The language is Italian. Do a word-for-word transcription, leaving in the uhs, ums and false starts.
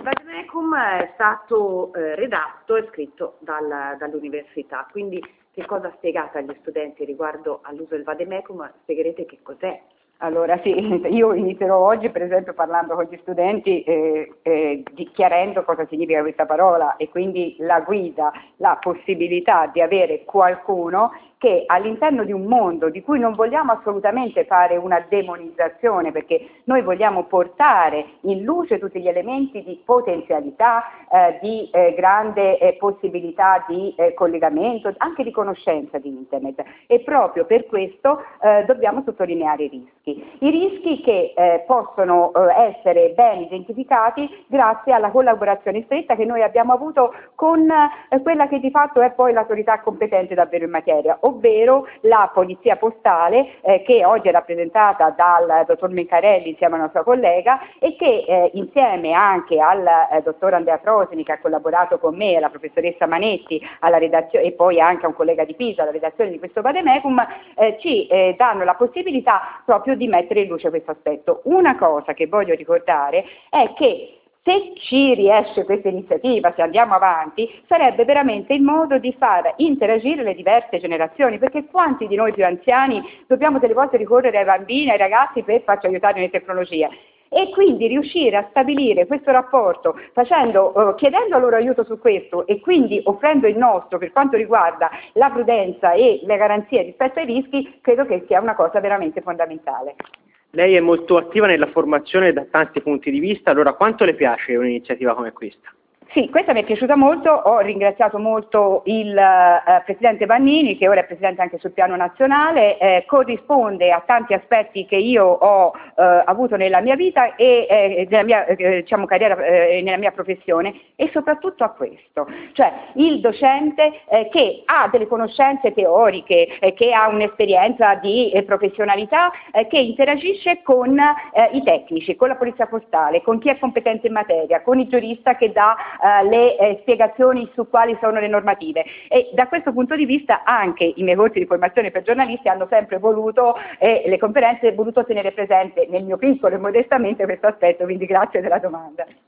vademecum è stato eh, redatto e scritto dal, dall'università, quindi che cosa spiegate agli studenti riguardo all'uso del vademecum? Spiegherete che cos'è? Allora sì, io inizierò oggi per esempio parlando con gli studenti eh, eh, di, chiarendo cosa significa questa parola e quindi la guida, la possibilità di avere qualcuno che all'interno di un mondo di cui non vogliamo assolutamente fare una demonizzazione, perché noi vogliamo portare in luce tutti gli elementi di potenzialità, eh, di eh, grande eh, possibilità di eh, collegamento, anche di conoscenza di Internet, e proprio per questo eh, dobbiamo sottolineare i rischi. I rischi che eh, possono eh, essere ben identificati grazie alla collaborazione stretta che noi abbiamo avuto con eh, quella che di fatto è poi l'autorità competente davvero in materia, ovvero la Polizia Postale, eh, che oggi è rappresentata dal dottor Mencarelli insieme a una sua collega e che eh, insieme anche al eh, dottor Andrea Frosini, che ha collaborato con me, alla professoressa Manetti alla redazione, e poi anche a un collega di Pisa alla redazione di questo vademecum, eh, ci eh, danno la possibilità proprio di mettere in luce questo aspetto. Una cosa che voglio ricordare è che se ci riesce questa iniziativa, se andiamo avanti, sarebbe veramente il modo di far interagire le diverse generazioni, perché quanti di noi più anziani dobbiamo delle volte ricorrere ai bambini, ai ragazzi per farci aiutare nelle tecnologie? E quindi riuscire a stabilire questo rapporto facendo, eh, chiedendo loro aiuto su questo e quindi offrendo il nostro per quanto riguarda la prudenza e le garanzie rispetto ai rischi, credo che sia una cosa veramente fondamentale. Lei è molto attiva nella formazione da tanti punti di vista, allora quanto le piace un'iniziativa come questa? Sì, questa mi è piaciuta molto, ho ringraziato molto il eh, Presidente Vannini, che ora è Presidente anche sul piano nazionale, eh, corrisponde a tanti aspetti che io ho eh, avuto nella mia vita e eh, nella mia eh, diciamo, carriera e eh, nella mia professione, e soprattutto a questo, cioè il docente eh, che ha delle conoscenze teoriche, eh, che ha un'esperienza di eh, professionalità, eh, che interagisce con eh, i tecnici, con la Polizia Postale, con chi è competente in materia, con il giurista che dà Uh, le eh, spiegazioni su quali sono le normative, e da questo punto di vista anche i miei corsi di formazione per giornalisti hanno sempre voluto e eh, le conferenze voluto tenere presente nel mio piccolo e modestamente questo aspetto, quindi grazie della domanda.